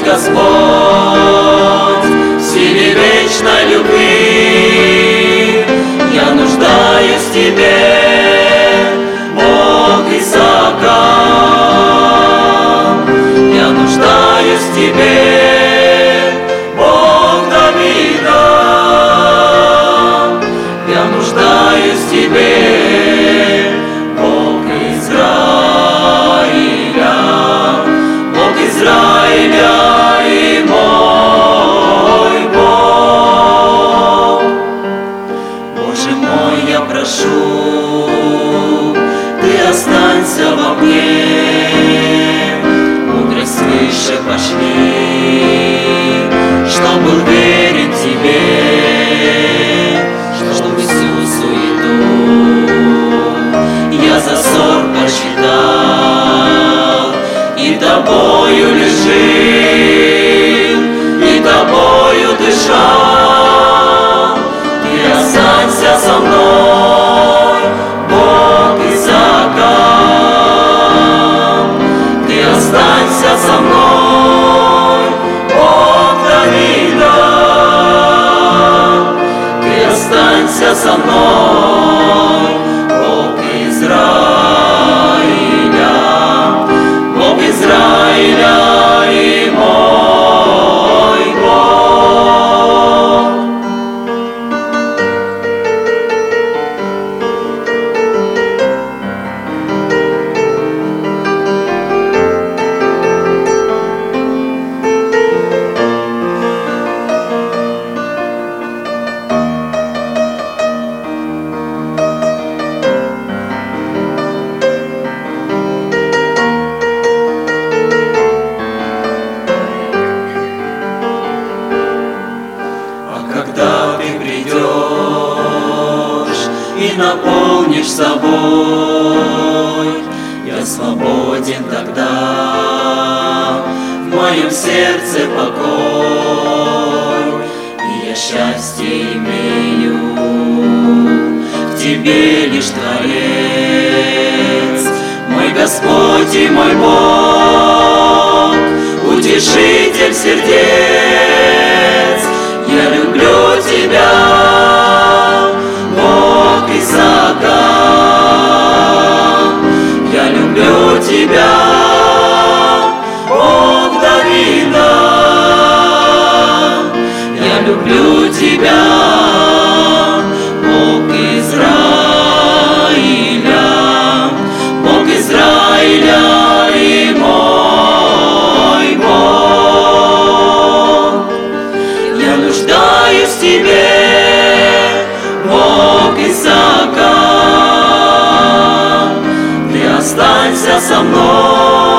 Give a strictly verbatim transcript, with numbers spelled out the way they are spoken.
Господь, в силе вечной любви. Я нуждаюсь в Тебе, Бог Исаака. Я нуждаюсь в Тебе, Бог Давида. Я нуждаюсь в Тебе, Бог Израиля, Бог Израиля и мой Бог. Боже мой, я прошу, Ты останься во мне, мудрость свыше пошли, чтоб был верен Тебе, чтоб всю суету я за ссор посчитал, и Тобою лежил, и Тобою дышал. Ты останься со мной, Бог Исаака. Ты останься со мной, Бог Давида. Ты останься со мной, Бог Израиля, Бог Израиля и мой Бог. Когда Ты придешь и наполнишь собой, я свободен тогда, в моем сердце покой, и я счастье имею, в Тебе лишь Творец, мой Господь и мой Бог, утешитель сердец. Я люблю Тебя, Бог Исаака. Я люблю Тебя, Бог Давида. Я люблю Тебя, Бог Израиля, Бог Израиля и мой Бог. Я нуждаюсь в Тебе, Бог Исаака. Ты останься со мной,